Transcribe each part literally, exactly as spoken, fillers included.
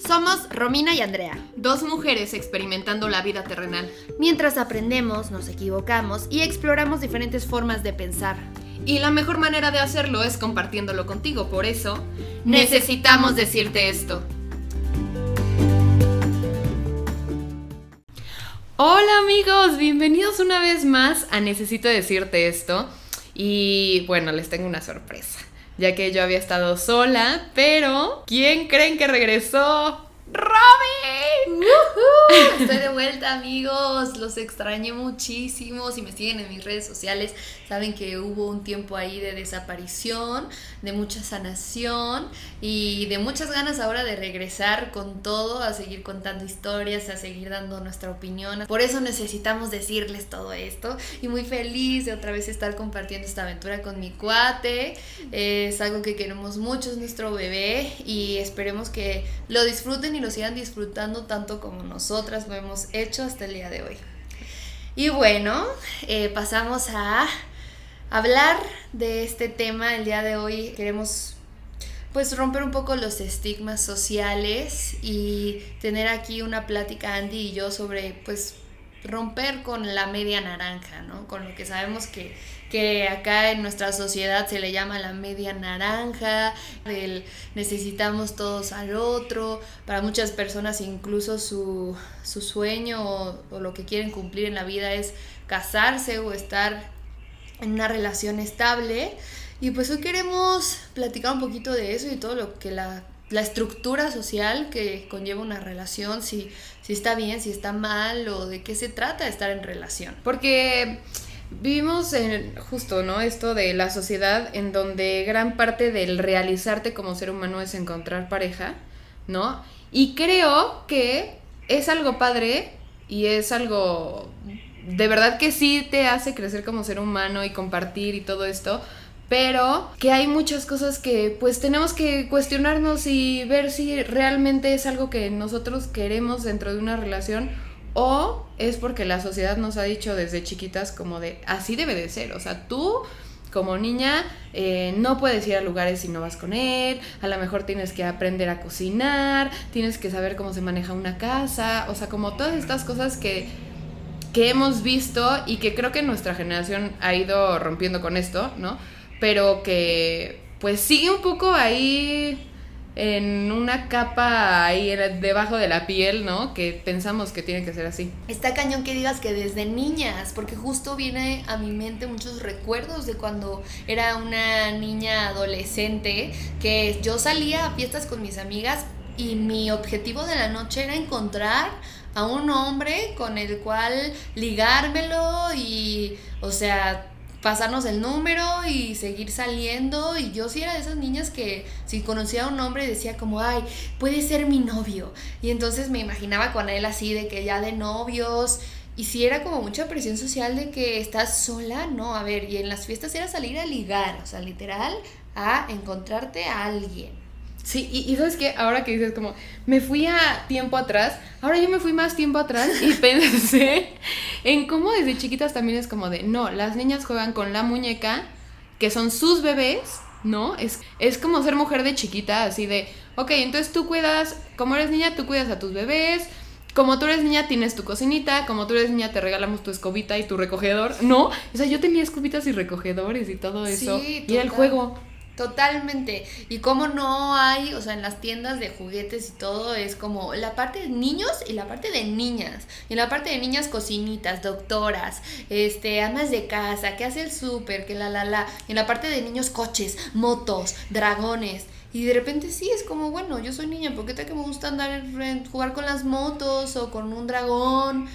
Somos Romina y Andrea, dos mujeres experimentando la vida terrenal. Mientras aprendemos, nos equivocamos y exploramos diferentes formas de pensar. Y la mejor manera de hacerlo es compartiéndolo contigo, por eso necesitamos decirte esto. Hola amigos, bienvenidos una vez más a Necesito Decirte Esto. Y bueno, les tengo una sorpresa, ya que yo había estado sola, pero ¿quién creen que regresó? ¡Robin! ¡Woohoo! Estoy de vuelta, amigos. Los extrañé muchísimo. Si me siguen en mis redes sociales, saben que hubo un tiempo ahí de desaparición, de mucha sanación y de muchas ganas ahora de regresar con todo, a seguir contando historias, a seguir dando nuestra opinión. Por eso necesitamos decirles todo esto y muy feliz de otra vez estar compartiendo esta aventura con mi cuate. Es algo que queremos mucho, es nuestro bebé y esperemos que lo disfruten y lo sigan disfrutando tanto como nosotras lo hemos hecho hasta el día de hoy. Y bueno, eh, pasamos a hablar de este tema. El día de hoy queremos pues romper un poco los estigmas sociales y tener aquí una plática Andy y yo sobre pues romper con la media naranja, ¿no? Con lo que sabemos que, que acá en nuestra sociedad se le llama la media naranja, del necesitamos todos al otro. Para muchas personas incluso su, su sueño o, o lo que quieren cumplir en la vida es casarse o estar en una relación estable. Y pues hoy queremos platicar un poquito de eso y todo lo que la la estructura social que conlleva una relación, si, si está bien, si está mal, o de qué se trata estar en relación. Porque vivimos en justo, ¿no? Esto de la sociedad en donde gran parte del realizarte como ser humano es encontrar pareja, ¿no? Y creo que es algo padre y es algo de verdad que sí te hace crecer como ser humano y compartir y todo esto. Pero que hay muchas cosas que pues tenemos que cuestionarnos y ver si realmente es algo que nosotros queremos dentro de una relación o es porque la sociedad nos ha dicho desde chiquitas como de así debe de ser. O sea, tú como niña eh, no puedes ir a lugares si no vas con él, a lo mejor tienes que aprender a cocinar, tienes que saber cómo se maneja una casa, o sea, como todas estas cosas que... que hemos visto y que creo que nuestra generación ha ido rompiendo con esto, ¿no? Pero que pues sigue un poco ahí en una capa ahí debajo de la piel, ¿no? Que pensamos que tiene que ser así. Está cañón que digas que desde niñas, porque justo viene a mi mente muchos recuerdos de cuando era una niña adolescente, que yo salía a fiestas con mis amigas y mi objetivo de la noche era encontrar a un hombre con el cual ligármelo y, o sea, pasarnos el número y seguir saliendo. Y yo sí era de esas niñas que si conocía a un hombre decía como, ay, puede ser mi novio, y entonces me imaginaba con él así de que ya de novios. Y sí era como mucha presión social de que estás sola, no, a ver, y en las fiestas era salir a ligar, o sea, literal, a encontrarte a alguien. Sí, y, y ¿sabes qué? Ahora que dices como, me fui a tiempo atrás, ahora yo me fui más tiempo atrás y pensé en cómo desde chiquitas también es como de, no, las niñas juegan con la muñeca, que son sus bebés, ¿no? Es, es como ser mujer de chiquita, así de, ok, entonces tú cuidas, como eres niña, tú cuidas a tus bebés, como tú eres niña tienes tu cocinita, como tú eres niña te regalamos tu escobita y tu recogedor, ¿no? O sea, yo tenía escobitas y recogedores y todo eso, Sí, y era el juego. Totalmente. Y como no hay, o sea, en las tiendas de juguetes y todo es como la parte de niños y la parte de niñas. Y en la parte de niñas, cocinitas, doctoras, este, amas de casa, que hace el súper, que la la la. Y en la parte de niños, coches, motos, dragones. Y de repente sí, es como, bueno, yo soy niña, ¿por qué tal que me gusta andar en, jugar con las motos o con un dragón?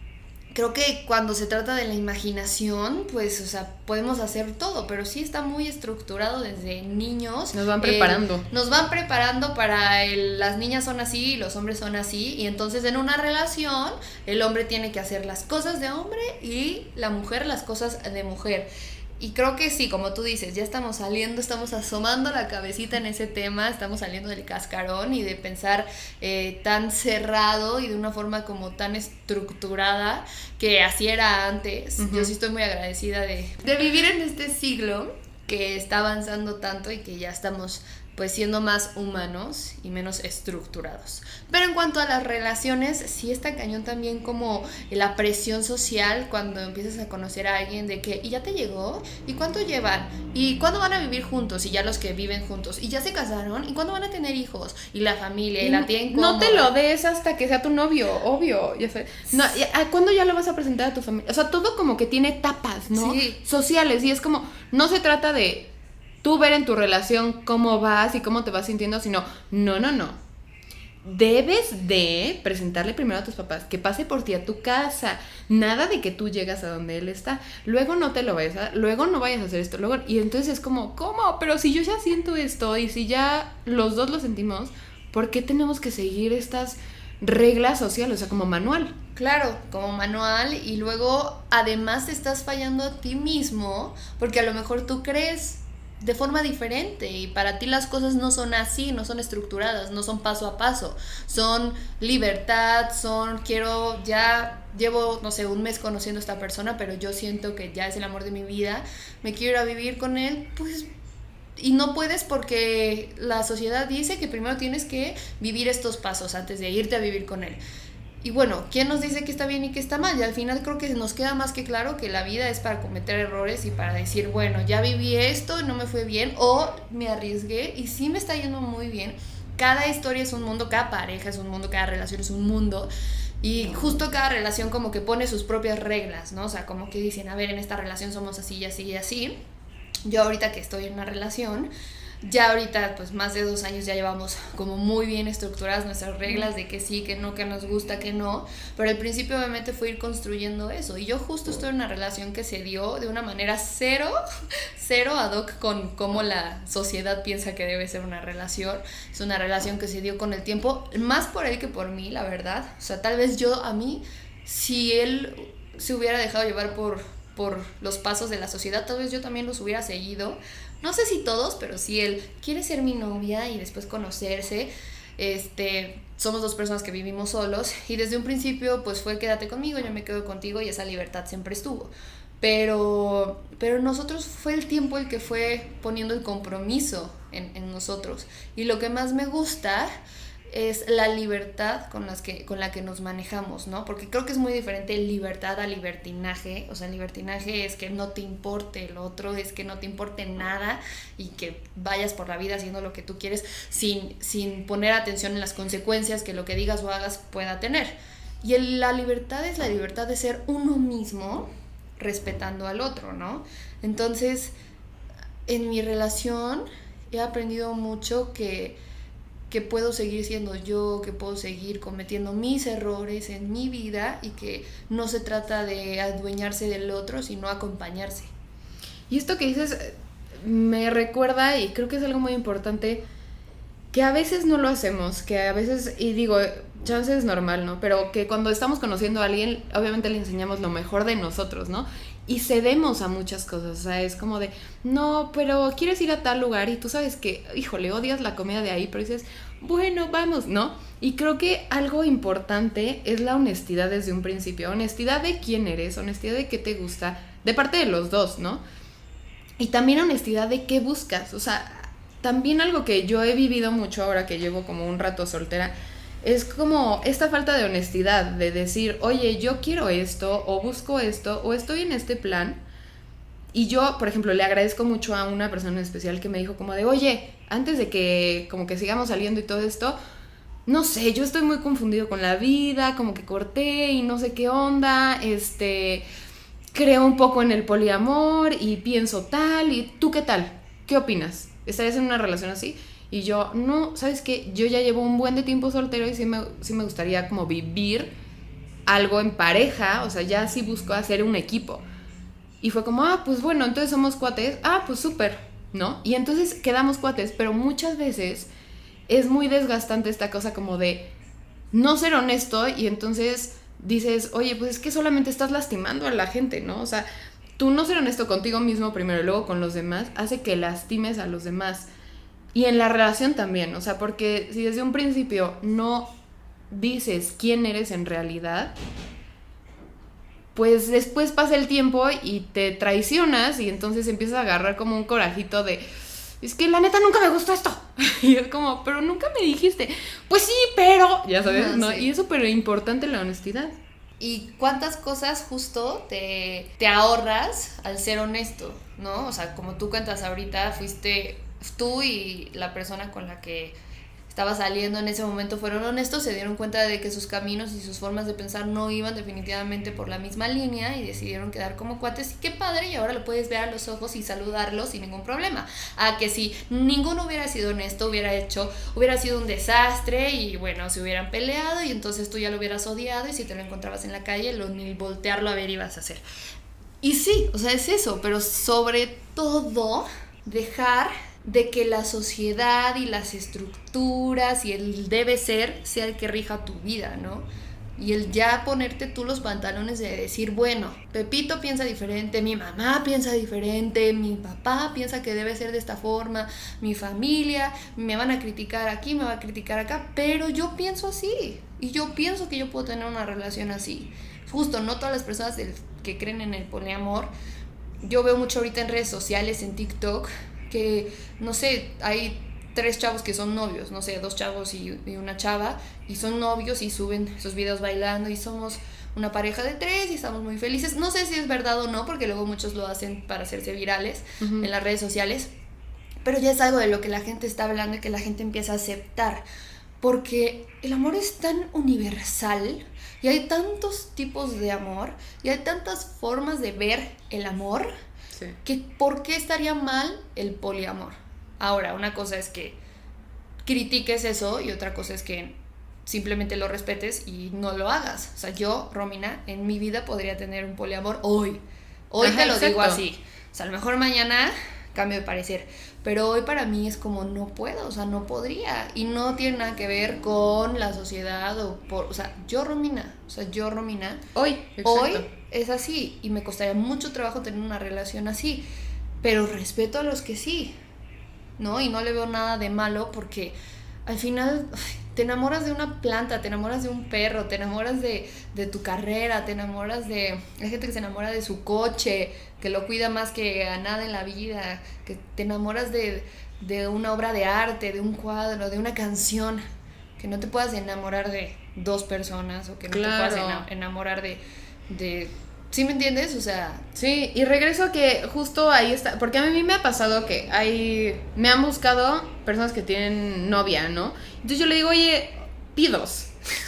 Creo que cuando se trata de la imaginación, pues, o sea, podemos hacer todo, pero sí está muy estructurado desde niños. Nos van preparando. Eh, nos van preparando para el, las niñas son así y los hombres son así, y entonces en una relación el hombre tiene que hacer las cosas de hombre y la mujer las cosas de mujer. Y creo que sí, como tú dices, ya estamos saliendo, estamos asomando la cabecita en ese tema, estamos saliendo del cascarón y de pensar eh, tan cerrado y de una forma como tan estructurada que así era antes. Uh-huh. Yo sí estoy muy agradecida de, de vivir en este siglo que está avanzando tanto y que ya estamos pues siendo más humanos y menos estructurados. Pero en cuanto a las relaciones, sí está cañón también como la presión social cuando empiezas a conocer a alguien de que, ¿y ya te llegó? ¿Y cuánto llevan? ¿Y cuándo van a vivir juntos? Y ya los que viven juntos. ¿Y ya se casaron? ¿Y cuándo van a tener hijos? Y la familia, y, y la tía incómoda. No te lo des hasta que sea tu novio, obvio. Ya sé. No, ¿cuándo ya lo vas a presentar a tu familia? O sea, todo como que tiene etapas, ¿no? Sí. Sociales. Y es como, no se trata de tú ver en tu relación cómo vas y cómo te vas sintiendo, sino, no, no, no. Debes de presentarle primero a tus papás, que pase por ti a tu casa. Nada de que tú llegas a donde él está. Luego no te lo vayas a, luego no vayas a hacer esto. Luego, y entonces es como, ¿cómo? Pero si yo ya siento esto y si ya los dos lo sentimos, ¿por qué tenemos que seguir estas reglas sociales? O sea, como manual. Claro, como manual, y luego además te estás fallando a ti mismo, porque a lo mejor tú crees de forma diferente y para ti las cosas no son así, no son estructuradas, no son paso a paso, son libertad, son quiero, ya llevo, no sé, un mes conociendo a esta persona, pero yo siento que ya es el amor de mi vida, me quiero ir a vivir con él, pues, y no puedes porque la sociedad dice que primero tienes que vivir estos pasos antes de irte a vivir con él. Y bueno, ¿quién nos dice que está bien y que está mal? Y al final creo que nos queda más que claro que la vida es para cometer errores y para decir, bueno, ya viví esto y no me fue bien, o me arriesgué y sí me está yendo muy bien. Cada historia es un mundo, cada pareja es un mundo, cada relación es un mundo. Y justo cada relación como que pone sus propias reglas, ¿no? O sea, como que dicen, a ver, en esta relación somos así y así y así. Yo ahorita que estoy en una relación, ya ahorita pues más de dos años ya llevamos como muy bien estructuradas nuestras reglas de que sí, que no, que nos gusta, que no, pero al principio obviamente fue ir construyendo eso, y yo justo estoy en una relación que se dio de una manera cero, cero ad hoc con cómo la sociedad piensa que debe ser una relación. Es una relación que se dio con el tiempo, más por él que por mí, la verdad. O sea, tal vez yo, a mí, si él se hubiera dejado llevar por, por los pasos de la sociedad, tal vez yo también los hubiera seguido. No sé si todos, pero si él quiere ser mi novia y después conocerse, este, somos dos personas que vivimos solos y desde un principio pues fue quédate conmigo, yo me quedo contigo, y esa libertad siempre estuvo. Pero, pero nosotros fue el tiempo el que fue poniendo el compromiso en, en nosotros. Y lo que más me gusta es la libertad con, las que, con la que nos manejamos, ¿no? Porque creo que es muy diferente libertad a libertinaje. O sea, libertinaje es que no te importe, el otro es que no te importe nada y que vayas por la vida haciendo lo que tú quieres sin, sin poner atención en las consecuencias que lo que digas o hagas pueda tener. Y el, la libertad es la libertad de ser uno mismo respetando al otro, ¿no? Entonces, en mi relación he aprendido mucho que que puedo seguir siendo yo, que puedo seguir cometiendo mis errores en mi vida y que no se trata de adueñarse del otro, sino acompañarse. Y esto que dices me recuerda, y creo que es algo muy importante, que a veces no lo hacemos, que a veces, y digo, chance es normal, ¿no? Pero que cuando estamos conociendo a alguien, obviamente le enseñamos lo mejor de nosotros, ¿no? Y cedemos a muchas cosas, o sea, es como de, no, pero quieres ir a tal lugar y tú sabes que, híjole, odias la comida de ahí, pero dices, bueno, vamos, ¿no? Y creo que algo importante es la honestidad desde un principio, honestidad de quién eres, honestidad de qué te gusta, de parte de los dos, ¿no? Y también honestidad de qué buscas, o sea, también algo que yo he vivido mucho ahora que llevo como un rato soltera, es como esta falta de honestidad, de decir, oye, yo quiero esto, o busco esto, o estoy en este plan. Y yo, por ejemplo, le agradezco mucho a una persona en especial que me dijo como de, oye, antes de que como que sigamos saliendo y todo esto, no sé, yo estoy muy confundido con la vida, como que corté y no sé qué onda, este, creo un poco en el poliamor y pienso tal, y ¿tú qué tal? ¿Qué opinas? ¿Estarías en una relación así? Y yo, no, ¿sabes qué? Yo ya llevo un buen de tiempo soltero y sí me, sí me gustaría como vivir algo en pareja, o sea, ya sí busco hacer un equipo. Y fue como, ah, pues bueno, entonces somos cuates, ah, pues súper, ¿no? Y entonces quedamos cuates, pero muchas veces es muy desgastante esta cosa como de no ser honesto y entonces dices, oye, pues es que solamente estás lastimando a la gente, ¿no? O sea, tú no ser honesto contigo mismo primero y luego con los demás hace que lastimes a los demás. Y en la relación también, o sea, porque si desde un principio no dices quién eres en realidad, pues después pasa el tiempo y te traicionas y entonces empiezas a agarrar como un corajito de, es que la neta nunca me gustó esto. Y es como, pero nunca me dijiste. Pues sí, pero, ya sabes, Ajá, ¿no? sí. Y es súper importante la honestidad. ¿Y cuántas cosas justo te, te ahorras al ser honesto, ¿no? O sea, como tú cuentas ahorita, fuiste tú y la persona con la que estaba saliendo en ese momento fueron honestos, se dieron cuenta de que sus caminos y sus formas de pensar no iban definitivamente por la misma línea y decidieron quedar como cuates. Y qué padre, y ahora lo puedes ver a los ojos y saludarlo sin ningún problema. A que si ninguno hubiera sido honesto, hubiera hecho, hubiera sido un desastre y bueno, se hubieran peleado y entonces tú ya lo hubieras odiado y si te lo encontrabas en la calle, lo, ni voltearlo a ver ibas a hacer. Y sí, o sea, es eso, pero sobre todo dejar de que la sociedad y las estructuras y el debe ser sea el que rija tu vida, ¿no? Y el ya ponerte tú los pantalones de decir, bueno, Pepito piensa diferente, mi mamá piensa diferente, mi papá piensa que debe ser de esta forma, mi familia, me van a criticar aquí, me va a criticar acá, pero yo pienso así, y yo pienso que yo puedo tener una relación así. Justo, no todas las personas del, que creen en el poliamor, yo veo mucho ahorita en redes sociales, en TikTok, que, no sé, hay tres chavos que son novios, no sé, dos chavos y, y una chava, y son novios y suben esos videos bailando y somos una pareja de tres y estamos muy felices. No sé si es verdad o no, porque luego muchos lo hacen para hacerse virales uh-huh. en las redes sociales, pero ya es algo de lo que la gente está hablando y que la gente empieza a aceptar, porque el amor es tan universal y hay tantos tipos de amor y hay tantas formas de ver el amor, sí. que ¿por qué estaría mal el poliamor? Ahora, una cosa es que critiques eso y otra cosa es que simplemente lo respetes y no lo hagas. O sea, yo, Romina, en mi vida podría tener un poliamor hoy. Hoy Ajá, te lo exacto. digo así. O sea, a lo mejor mañana cambio de parecer. Pero hoy para mí es como no puedo, o sea, no podría. Y no tiene nada que ver con la sociedad o por... O sea, yo, Romina, o sea, yo, Romina, hoy, hoy es así. Y me costaría mucho trabajo tener una relación así. Pero respeto a los que sí, ¿no? Y no le veo nada de malo porque al final te enamoras de una planta, te enamoras de un perro, te enamoras de, de tu carrera, te enamoras de... Hay gente que se enamora de su coche, que lo cuida más que a nada en la vida, que te enamoras de, de una obra de arte, de un cuadro, de una canción, que no te puedas enamorar de dos personas o que no claro. te puedas enamorar de... de ¿sí me entiendes? O sea... Sí, y regreso a que justo ahí está, porque a mí me ha pasado que hay... Me han buscado personas que tienen novia, ¿no? Entonces yo le digo, oye, pidos.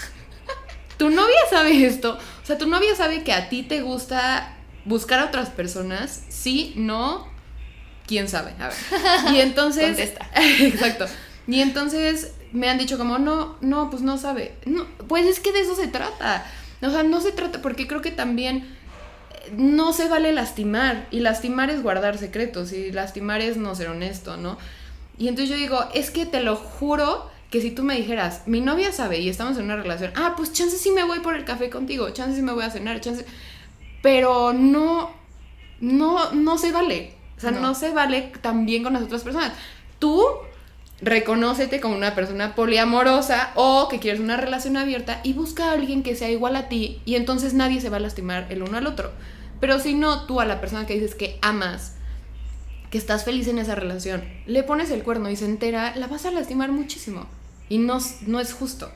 ¿Tu novia sabe esto? O sea, ¿tu novia sabe que a ti te gusta buscar a otras personas? Sí, no, ¿quién sabe? A ver. Y entonces... Contesta. Exacto. Y entonces me han dicho como, no, no, pues no sabe. No, pues es que de eso se trata. O sea, no se trata, porque creo que también... no se vale lastimar, y lastimar es guardar secretos, y lastimar es no ser honesto, ¿no? Y entonces yo digo, es que te lo juro que si tú me dijeras, mi novia sabe y estamos en una relación, ah, pues chance sí me voy por el café contigo, chance sí me voy a cenar, chance, pero no, no, no se vale, o sea, no, no se vale también con las otras personas. Tú reconócete como una persona poliamorosa o que quieres una relación abierta y busca a alguien que sea igual a ti y entonces nadie se va a lastimar el uno al otro. Pero si no, tú a la persona que dices que amas, que estás feliz en esa relación, le pones el cuerno y se entera, la vas a lastimar muchísimo y no, no es justo.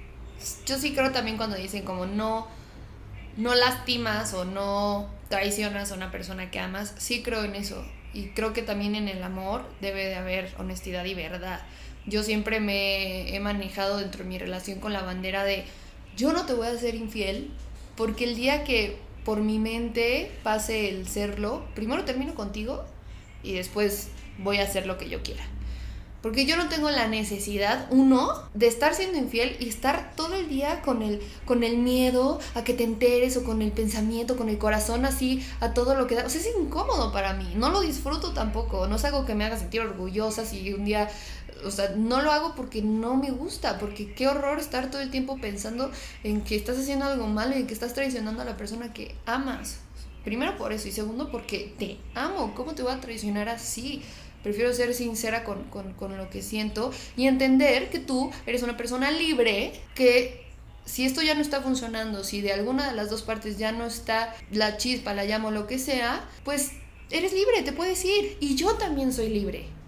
Yo sí creo también cuando dicen como no, no lastimas o no traicionas a una persona que amas, sí creo en eso. Y creo que también en el amor debe de haber honestidad y verdad. Yo siempre me he manejado dentro de mi relación con la bandera de yo no te voy a ser infiel, porque el día que por mi mente pase el serlo, primero termino contigo y después voy a hacer lo que yo quiera. Porque yo no tengo la necesidad, uno, de estar siendo infiel y estar todo el día con el, con el miedo a que te enteres o con el pensamiento, con el corazón así a todo lo que da. O sea, es incómodo para mí, no lo disfruto tampoco, no es algo que me haga sentir orgullosa si un día... O sea, no lo hago porque no me gusta, porque qué horror estar todo el tiempo pensando en que estás haciendo algo malo y en que estás traicionando a la persona que amas. Primero por eso y segundo porque te amo, ¿cómo te voy a traicionar así? Prefiero ser sincera con, con, con lo que siento y entender que tú eres una persona libre, que si esto ya no está funcionando, si de alguna de las dos partes ya no está la chispa, la llamo, lo que sea, pues eres libre, te puedes ir. Y yo también soy libre.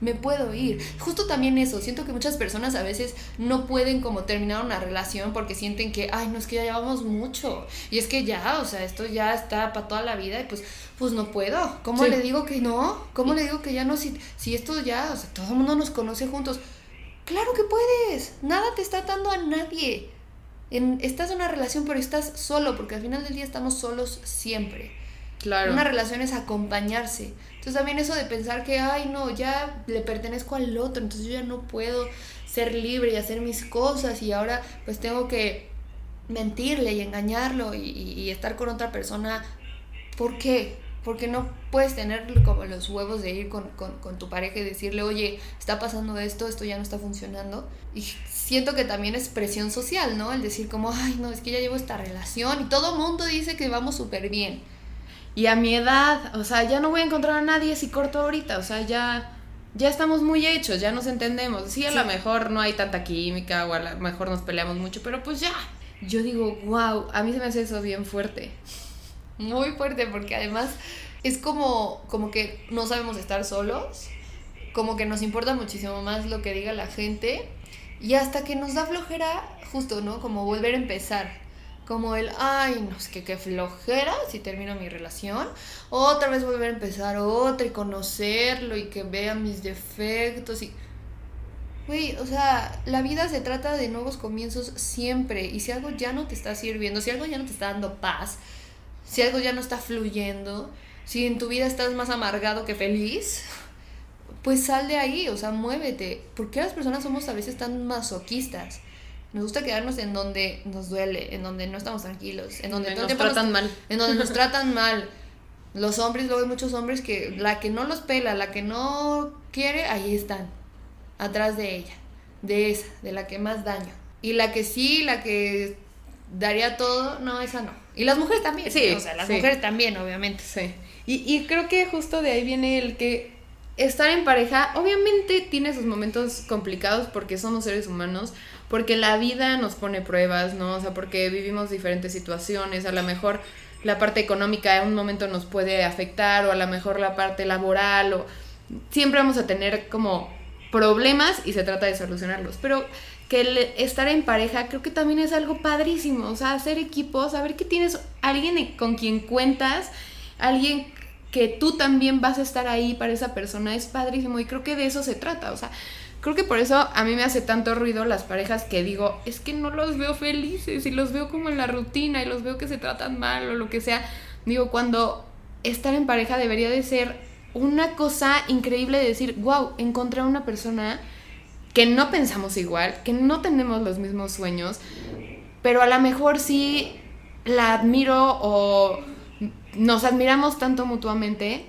me puedo ir. Justo también eso, siento que muchas personas a veces no pueden como terminar una relación porque sienten que, ay, no, es que ya llevamos mucho, y es que ya, o sea, esto ya está para toda la vida, y pues, pues no puedo, ¿cómo Sí. le digo que no? ¿Cómo le digo que ya no? Si, si esto ya, o sea, todo el mundo nos conoce juntos. Claro que puedes, nada te está atando a nadie. En, estás en una relación, pero estás solo, porque al final del día estamos solos siempre. Claro. Una relación es acompañarse. Entonces también eso de pensar que, ay, no, ya le pertenezco al otro, entonces yo ya no puedo ser libre y hacer mis cosas, y ahora pues tengo que mentirle y engañarlo y, y, y estar con otra persona. ¿Por qué? Porque no puedes tener como los huevos de ir con, con, con tu pareja y decirle, oye, está pasando esto, esto ya no está funcionando. Y siento que también es presión social, ¿no? El decir como, ay, no, es que ya llevo esta relación y todo mundo dice que vamos súper bien. Y a mi edad, o sea, ya no voy a encontrar a nadie si corto ahorita, o sea, ya, ya estamos muy hechos, ya nos entendemos. Sí, a Sí. lo mejor no hay tanta química, o a lo mejor nos peleamos mucho, pero pues ya. Yo digo, wow, a mí se me hace eso bien fuerte. Muy fuerte, porque además es como, como que no sabemos estar solos, como que nos importa muchísimo más lo que diga la gente, y hasta que nos da flojera, justo, ¿no? Como volver a empezar. Como el, ay, no, es que qué flojera si termino mi relación. Otra vez volver a empezar otra y conocerlo y que vea mis defectos y... Güey, o sea, la vida se trata de nuevos comienzos siempre. Y si algo ya no te está sirviendo, si algo ya no te está dando paz, si algo ya no está fluyendo, si en tu vida estás más amargado que feliz, pues sal de ahí, o sea, muévete. ¿Por qué las personas somos a veces tan masoquistas? Nos gusta quedarnos en donde nos duele, en donde no estamos tranquilos, en donde Donde todo el nos tiempo tratan mal. en donde nos tratan mal. Los hombres, luego hay muchos hombres que la que no los pela, la que no quiere, ahí están, atrás de ella, de esa, de la que más daño. Y la que sí, la que daría todo, no, esa no. Y las mujeres también, Sí, o sea, las sí. mujeres también, obviamente. Sí. Y, y creo que justo de ahí viene el que estar en pareja, obviamente tiene sus momentos complicados porque somos seres humanos, porque la vida nos pone pruebas, ¿no? O sea, porque vivimos diferentes situaciones, a lo mejor la parte económica en un momento nos puede afectar, o a lo mejor la parte laboral, o siempre vamos a tener como problemas y se trata de solucionarlos, pero que el estar en pareja creo que también es algo padrísimo, o sea, hacer equipos, saber que tienes alguien con quien cuentas, alguien que tú también vas a estar ahí para esa persona, es padrísimo, y creo que de eso se trata, o sea, creo que por eso a mí me hace tanto ruido las parejas que digo, es que no los veo felices y los veo como en la rutina y los veo que se tratan mal o lo que sea. Digo, cuando estar en pareja debería de ser una cosa increíble de decir, wow, encontré a una persona que no pensamos igual, que no tenemos los mismos sueños, pero a lo mejor sí la admiro o nos admiramos tanto mutuamente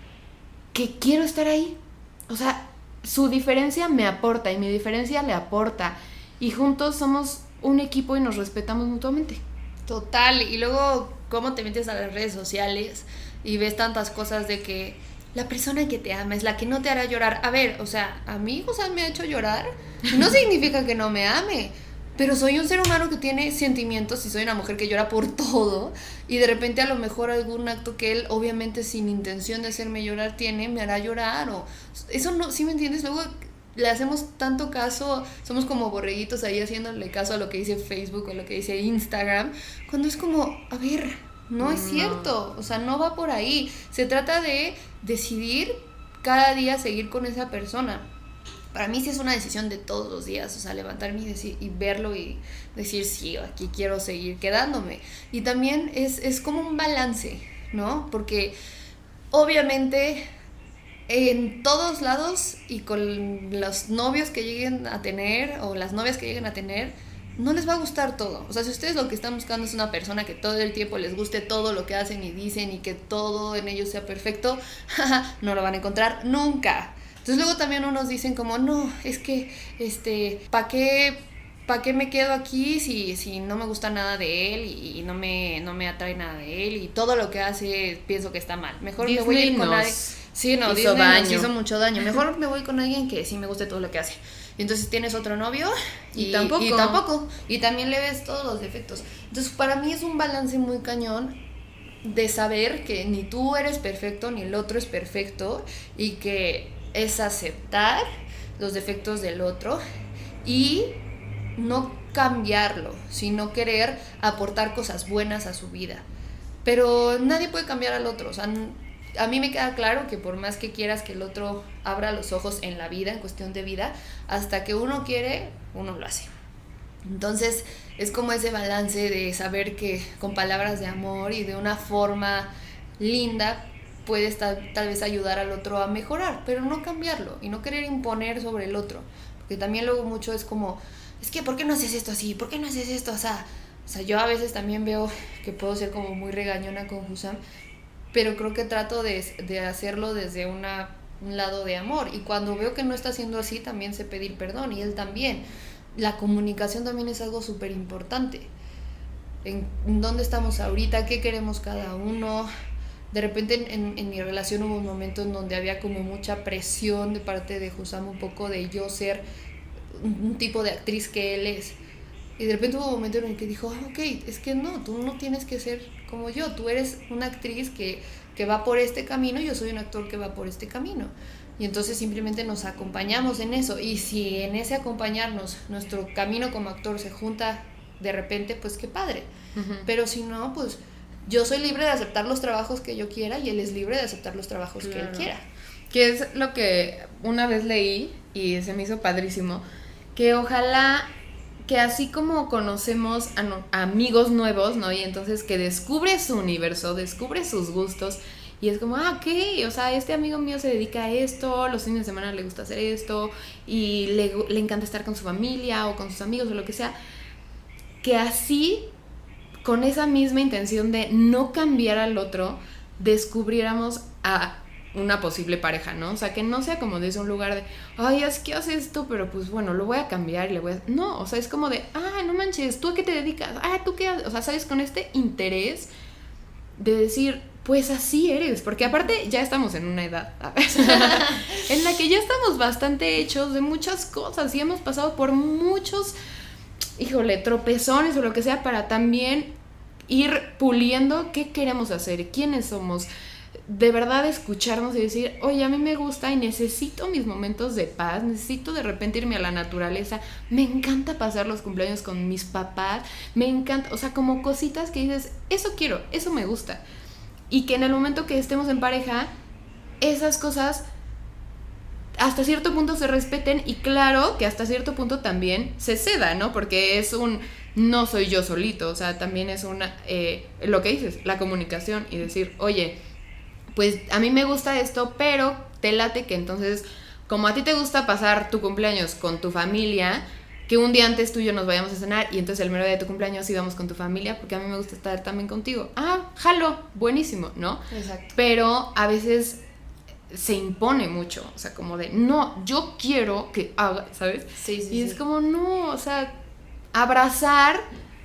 que quiero estar ahí. O sea, su diferencia me aporta y mi diferencia le aporta, y juntos somos un equipo y nos respetamos mutuamente. Total, y luego cómo te metes a las redes sociales y ves tantas cosas de que la persona que te ama es la que no te hará llorar. A ver, o sea, a mí José me ha hecho llorar, no significa que no me ame, pero soy un ser humano que tiene sentimientos y soy una mujer que llora por todo, y de repente a lo mejor algún acto que él, obviamente sin intención de hacerme llorar, tiene, me hará llorar, o eso no, ¿sí me entiendes? Luego le hacemos tanto caso, somos como borreguitos ahí haciéndole caso a lo que dice Facebook o lo que dice Instagram, cuando es como, a ver, no es cierto, o sea, no va por ahí, se trata de decidir cada día seguir con esa persona. Para mí sí es una decisión de todos los días, o sea, levantarme y, decir, y verlo y decir, sí, aquí quiero seguir quedándome. Y también es, es como un balance, ¿no? Porque obviamente en todos lados y con los novios que lleguen a tener o las novias que lleguen a tener, no les va a gustar todo. O sea, si ustedes lo que están buscando es una persona que todo el tiempo les guste todo lo que hacen y dicen y que todo en ellos sea perfecto, no lo van a encontrar nunca. Entonces luego también unos dicen como, no, es que, este, ¿para qué, pa qué me quedo aquí si, si no me gusta nada de él y no me, no me atrae nada de él y todo lo que hace pienso que está mal? Mejor Disney me voy a ir con nos alguien... Sí, no, hizo Disney daño. nos hizo mucho daño. Mejor me voy con alguien que sí me guste todo lo que hace. Y entonces tienes otro novio y, Y tampoco. y tampoco. Y también le ves todos los defectos. Entonces para mí es un balance muy cañón de saber que ni tú eres perfecto ni el otro es perfecto y que es aceptar los defectos del otro y no cambiarlo, sino querer aportar cosas buenas a su vida. Pero nadie puede cambiar al otro, o sea, a mí me queda claro que por más que quieras que el otro abra los ojos en la vida, en cuestión de vida, hasta que uno quiere, uno lo hace. Entonces es como ese balance de saber que con palabras de amor y de una forma linda puedes tal, tal vez ayudar al otro a mejorar, pero no cambiarlo y no querer imponer sobre el otro, porque también luego mucho es como, es que ¿por qué no haces esto así? ¿Por qué no haces esto así? O sea, yo a veces también veo que puedo ser como muy regañona con Hussam, pero creo que trato de, de hacerlo desde una, un lado de amor, y cuando veo que no está haciendo así también sé pedir perdón, y él también. La comunicación también es algo súper importante. En, en dónde estamos ahorita, qué queremos cada uno. De repente en, en, en mi relación hubo un momento en donde había como mucha presión de parte de Hussam, un poco de yo ser un, un tipo de actriz que él es. Y de repente hubo un momento en el que dijo, ah, ok, es que no, tú no tienes que ser como yo, tú eres una actriz que, que va por este camino, yo soy un actor que va por este camino. Y entonces simplemente nos acompañamos en eso. Y si en ese acompañarnos nuestro camino como actor se junta de repente, pues qué padre. Uh-huh. Pero si no, pues yo soy libre de aceptar los trabajos que yo quiera y él es libre de aceptar los trabajos claro. que él quiera. Que es lo que una vez leí y se me hizo padrísimo, que ojalá que así como conocemos a, no, a amigos nuevos, ¿no? Y entonces que descubre su universo, descubre sus gustos, y es como, ah, ok, o sea, este amigo mío se dedica a esto, los fines de semana le gusta hacer esto, y le, le encanta estar con su familia o con sus amigos o lo que sea, que así, con esa misma intención de no cambiar al otro, descubriéramos a una posible pareja, ¿no? O sea, que no sea como desde un lugar de, ay, es que hace esto, pero pues bueno, lo voy a cambiar y le voy a... No, o sea, es como de, ah, no manches, ¿tú a qué te dedicas? Ah, ¿tú qué haces? O sea, ¿sabes? Con este interés de decir, pues así eres, porque aparte ya estamos en una edad en la que ya estamos bastante hechos de muchas cosas y hemos pasado por muchos, híjole, tropezones o lo que sea para también ir puliendo qué queremos hacer, quiénes somos, de verdad escucharnos y decir, oye, a mí me gusta y necesito mis momentos de paz, necesito de repente irme a la naturaleza, me encanta pasar los cumpleaños con mis papás, me encanta, o sea, como cositas que dices, eso quiero, eso me gusta. Y que en el momento que estemos en pareja, esas cosas hasta cierto punto se respeten y claro que hasta cierto punto también se ceda, ¿no? Porque es un, no soy yo solito, o sea, también es una, eh, lo que dices, la comunicación y decir, oye, pues a mí me gusta esto, pero te late que entonces, como a ti te gusta pasar tu cumpleaños con tu familia, que un día antes tú y yo nos vayamos a cenar y entonces el mero día de tu cumpleaños íbamos con tu familia, porque a mí me gusta estar también contigo. Ah, jalo, buenísimo, ¿no? Exacto. Pero a veces se impone mucho, o sea, como de, no, yo quiero que haga, ¿sabes? Sí, sí, y sí. es como, no, o sea, abrazar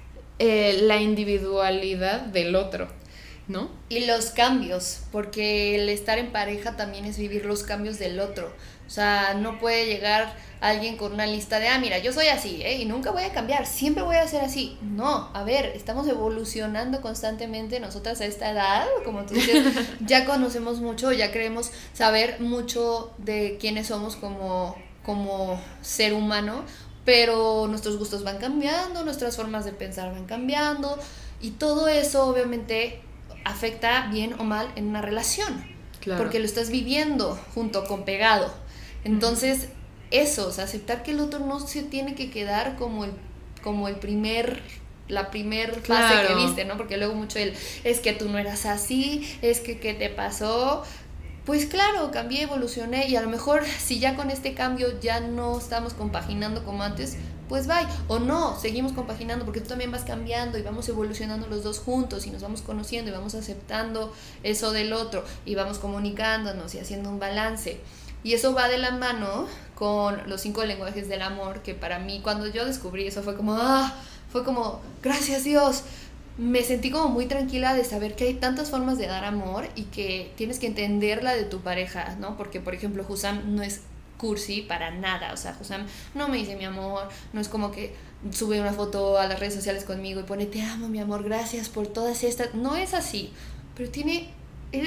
eh, la individualidad del otro, ¿no? Y los cambios, porque el estar en pareja también es vivir los cambios del otro. O sea, no puede llegar alguien con una lista de, ah, mira, yo soy así, ¿eh? Y nunca voy a cambiar, siempre voy a ser así. No, a ver, estamos evolucionando constantemente. Nosotras a esta edad, como tú dices, ya conocemos mucho, ya queremos saber mucho de quiénes somos como, como ser humano, pero nuestros gustos van cambiando, nuestras formas de pensar van cambiando, y todo eso obviamente afecta bien o mal en una relación, claro. Porque lo estás viviendo junto con pegado. Entonces, eso, o sea, aceptar que el otro no se tiene que quedar como el, como el primer, la primer fase claro. que viste, ¿no? Porque luego mucho el, es que tú no eras así, es que ¿qué te pasó? Pues claro, cambié, evolucioné, y a lo mejor si ya con este cambio ya no estamos compaginando como antes, pues bye, o no, seguimos compaginando porque tú también vas cambiando y vamos evolucionando los dos juntos y nos vamos conociendo y vamos aceptando eso del otro y vamos comunicándonos y haciendo un balance. Y eso va de la mano con los cinco lenguajes del amor, que para mí cuando yo descubrí eso fue como, ah, fue como, gracias Dios. Me sentí como muy tranquila de saber que hay tantas formas de dar amor y que tienes que entender la de tu pareja, ¿no? Porque, por ejemplo, Hussam no es cursi para nada, o sea, Hussam no me dice mi amor, no es como que sube una foto a las redes sociales conmigo y pone te amo mi amor, gracias por todas estas, no es así, pero tiene, él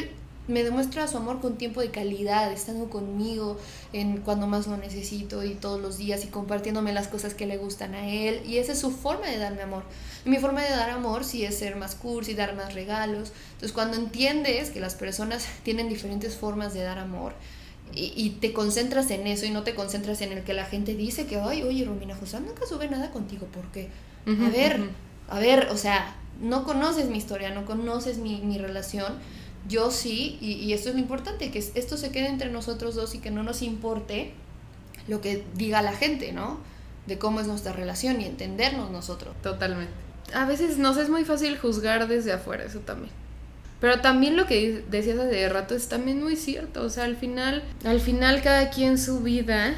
me demuestra su amor con tiempo de calidad, estando conmigo en cuando más lo necesito y todos los días y compartiéndome las cosas que le gustan a él. Y esa es su forma de darme amor. Y mi forma de dar amor sí es ser más cursi, dar más regalos. Entonces cuando entiendes que las personas tienen diferentes formas de dar amor y, y te concentras en eso y no te concentras en el que la gente dice que, ay, oye, Romina José nunca sube nada contigo, ¿por qué? Uh-huh, a ver, uh-huh. a ver, o sea, no conoces mi historia, no conoces mi, mi relación. Yo sí, y, y esto es lo importante, que esto se quede entre nosotros dos y que no nos importe lo que diga la gente, ¿no? De cómo es nuestra relación y entendernos nosotros. Totalmente. A veces nos es muy fácil juzgar desde afuera, eso también. Pero también lo que decías hace rato es también muy cierto. O sea, al final, al final cada quien su vida.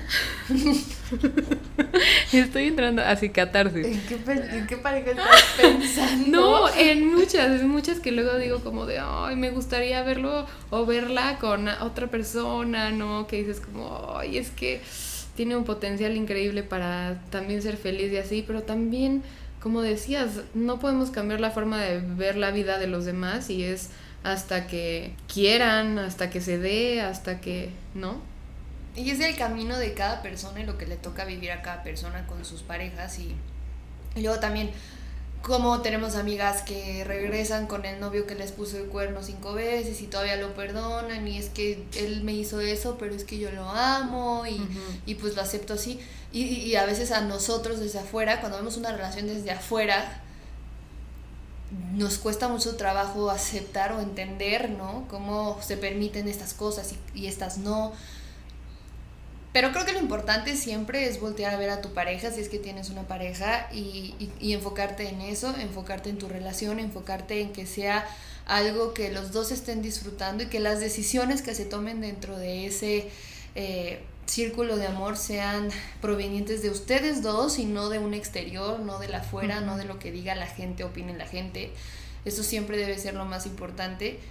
Estoy entrando así catarsis. ¿En qué, ¿En qué pareja estás pensando? No, en muchas, en muchas que luego digo como de, ay, me gustaría verlo o verla con otra persona, ¿no? Que dices como, ay, es que tiene un potencial increíble para también ser feliz y así, pero también, como decías, no podemos cambiar la forma de ver la vida de los demás y es hasta que quieran, hasta que se dé, hasta que, ¿no? Y es el camino de cada persona y lo que le toca vivir a cada persona con sus parejas. Y, y luego también, como tenemos amigas que regresan con el novio que les puso el cuerno cinco veces y todavía lo perdonan, y es que él me hizo eso, pero es que yo lo amo y, uh-huh. y pues lo acepto así. Y, y a veces a nosotros desde afuera, cuando vemos una relación desde afuera, nos cuesta mucho trabajo aceptar o entender, ¿no? Cómo se permiten estas cosas y, y estas no. Pero creo que lo importante siempre es voltear a ver a tu pareja, si es que tienes una pareja, y, y, y enfocarte en eso, enfocarte en tu relación, enfocarte en que sea algo que los dos estén disfrutando y que las decisiones que se tomen dentro de ese eh, círculo de amor sean provenientes de ustedes dos y no de un exterior, no de la afuera, uh-huh. no de lo que diga la gente, opine la gente. Eso siempre debe ser lo más importante,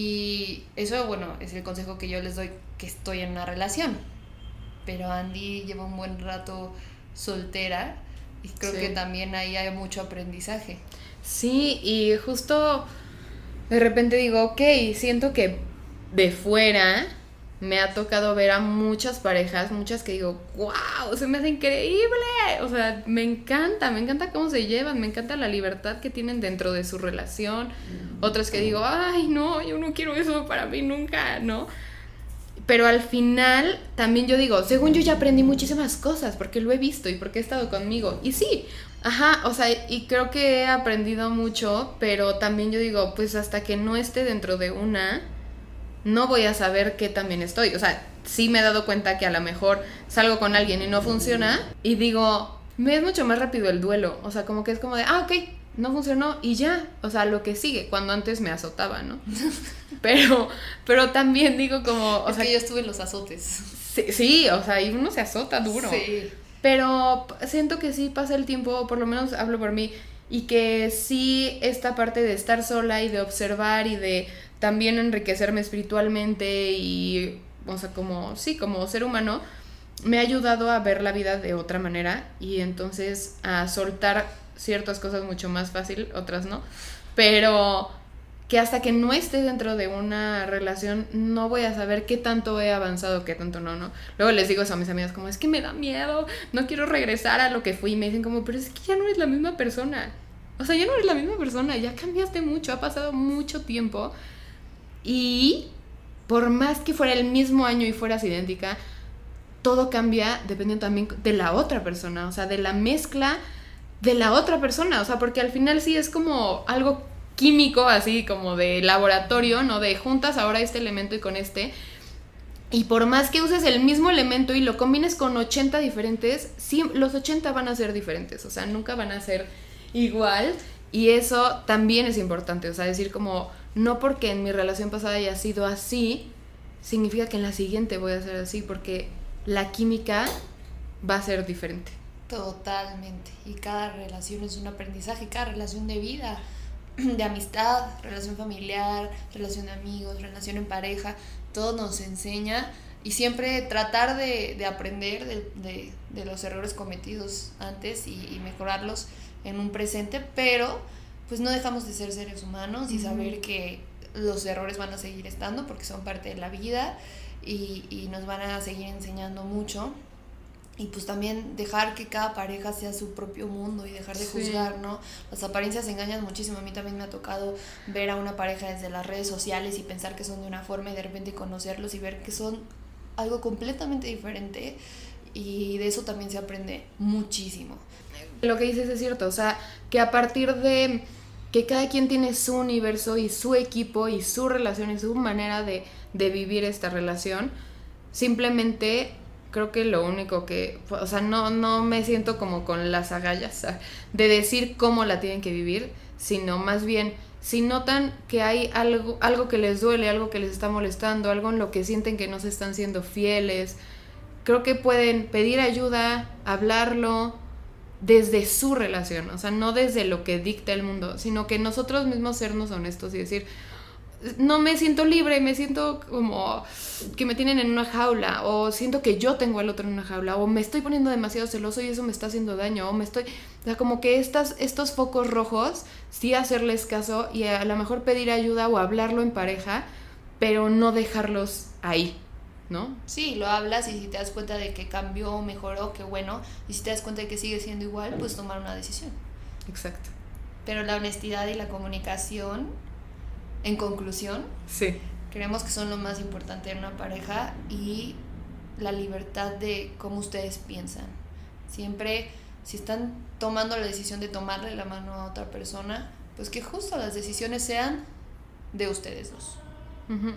y eso, bueno, es el consejo que yo les doy, que estoy en una relación. Pero Andy lleva un buen rato soltera y creo sí. que también ahí hay mucho aprendizaje. Sí, y justo de repente digo, ok, siento que de fuera me ha tocado ver a muchas parejas, muchas que digo, wow, se me hace increíble, o sea, me encanta, me encanta cómo se llevan, me encanta la libertad que tienen dentro de su relación. Mm. Otras que digo, ay, no, yo no quiero eso para mí nunca, ¿no? Pero al final también yo digo, según yo ya aprendí muchísimas cosas porque lo he visto y porque he estado conmigo. Y sí, ajá, o sea, y creo que he aprendido mucho, pero también yo digo, pues hasta que no esté dentro de una, no voy a saber qué también estoy. O sea, sí me he dado cuenta que a lo mejor salgo con alguien y no funciona y digo, me es mucho más rápido el duelo. O sea, como que es como de, ah, ok, no funcionó y ya, o sea, lo que sigue, cuando antes me azotaba, ¿no? Pero, pero también digo como, o es sea, que yo estuve en los azotes. Sí, sí, o sea, y uno se azota duro. Sí. Pero siento que sí pasa el tiempo, por lo menos hablo por mí, y que sí esta parte de estar sola y de observar y de también enriquecerme espiritualmente y, o sea, como, sí, como ser humano, me ha ayudado a ver la vida de otra manera y entonces a soltar ciertas cosas mucho más fácil, otras no, pero que hasta que no esté dentro de una relación no voy a saber qué tanto he avanzado, qué tanto no, ¿no? Luego les digo eso a mis amigas como, es que me da miedo, no quiero regresar a lo que fui, y me dicen como, pero es que ya no eres la misma persona, o sea, ya no eres la misma persona, ya cambiaste mucho, ha pasado mucho tiempo, y por más que fuera el mismo año y fueras idéntica, todo cambia dependiendo también de la otra persona, o sea, de la mezcla de la otra persona, o sea, porque al final sí es como algo químico, así como de laboratorio, ¿no? De juntas ahora este elemento y con este, y por más que uses el mismo elemento y lo combines con ochenta diferentes, sí, los ochenta van a ser diferentes, o sea, nunca van a ser igual, y eso también es importante, o sea, decir como, no porque en mi relación pasada haya sido así, significa que en la siguiente voy a ser así, porque la química va a ser diferente. Totalmente, y cada relación es un aprendizaje, cada relación de vida, de amistad, relación familiar, relación de amigos, relación en pareja, todo nos enseña, y siempre tratar de, de aprender de, de, de los errores cometidos antes y, y mejorarlos en un presente, pero pues no dejamos de ser seres humanos y saber que los errores van a seguir estando porque son parte de la vida y, y nos van a seguir enseñando mucho. Y pues también dejar que cada pareja sea su propio mundo y dejar de Sí. juzgar, ¿no? Las apariencias engañan muchísimo. A mí también me ha tocado ver a una pareja desde las redes sociales y pensar que son de una forma y de repente conocerlos y ver que son algo completamente diferente, y de eso también se aprende muchísimo. Lo que dices es cierto, o sea, que a partir de que cada quien tiene su universo y su equipo y su relación y su manera de, de vivir esta relación, simplemente creo que lo único que, o sea, no, no me siento como con las agallas, o sea, de decir cómo la tienen que vivir, sino más bien, si notan que hay algo, algo que les duele, algo que les está molestando, algo en lo que sienten que no se están siendo fieles, creo que pueden pedir ayuda, hablarlo desde su relación, o sea, no desde lo que dicta el mundo, sino que nosotros mismos sernos honestos y decir, no me siento libre, me siento como que me tienen en una jaula, o siento que yo tengo al otro en una jaula, o me estoy poniendo demasiado celoso y eso me está haciendo daño, o me estoy, o sea, como que estas, estos focos rojos, sí hacerles caso y a lo mejor pedir ayuda o hablarlo en pareja, pero no dejarlos ahí, ¿no? Sí, lo hablas y si te das cuenta de que cambió, mejoró, qué bueno, y si te das cuenta de que sigue siendo igual, pues tomar una decisión. Exacto. Pero la honestidad y la comunicación, en conclusión, Sí. creemos que son lo más importante en una pareja, y la libertad de cómo ustedes piensan. Siempre, si están tomando la decisión de tomarle la mano a otra persona, pues que justo las decisiones sean de ustedes dos. Uh-huh.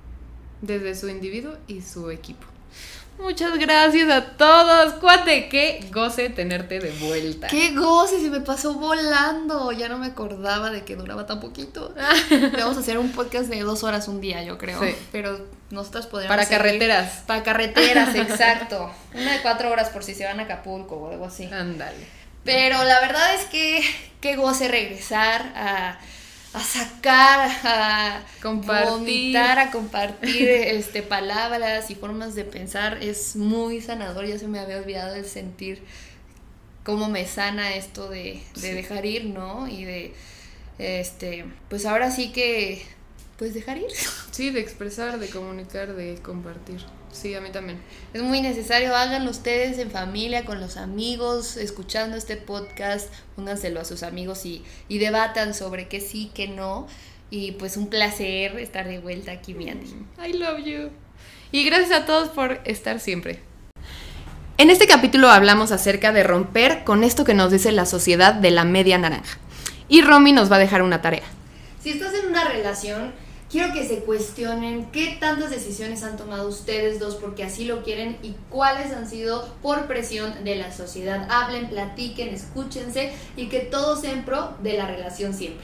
Desde su individuo y su equipo. Muchas gracias a todos, cuate, qué goce tenerte de vuelta. ¡Qué goce! Se me pasó volando. Ya no me acordaba de que duraba tan poquito. Vamos a hacer un podcast de dos horas un día, yo creo. Sí. Pero nosotras podríamos Para hacer- carreteras. Para carreteras, exacto. Una de cuatro horas por si se van a Acapulco o algo así. Ándale. Pero la verdad es que qué goce regresar a, a sacar, a Compartir. vomitar, a compartir este, palabras y formas de pensar. Es muy sanador. Ya se me había olvidado el sentir cómo me sana esto de, de Sí. dejar ir, ¿no? Y de, este, pues ahora sí que, pues dejar ir. Sí, de expresar, de comunicar, de compartir. Sí, a mí también. Es muy necesario, háganlo ustedes en familia, con los amigos, escuchando este podcast, pónganselo a sus amigos y, y debatan sobre qué sí, qué no. Y pues un placer estar de vuelta aquí, mi Andy. I love you. Y gracias a todos por estar siempre. En este capítulo hablamos acerca de romper con esto que nos dice la sociedad de la media naranja. Y Romy nos va a dejar una tarea. Si estás en una relación, quiero que se cuestionen qué tantas decisiones han tomado ustedes dos porque así lo quieren y cuáles han sido por presión de la sociedad. Hablen, platiquen, escúchense y que todo sea en pro de la relación siempre.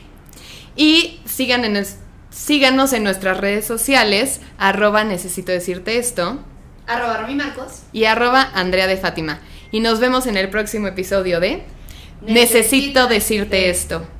Y sigan en es- síganos en nuestras redes sociales, arroba necesito decirte esto Arroba Romy Marcos. y arroba Andrea de Fátima. Y nos vemos en el próximo episodio de Necesito Necesito decirte esto.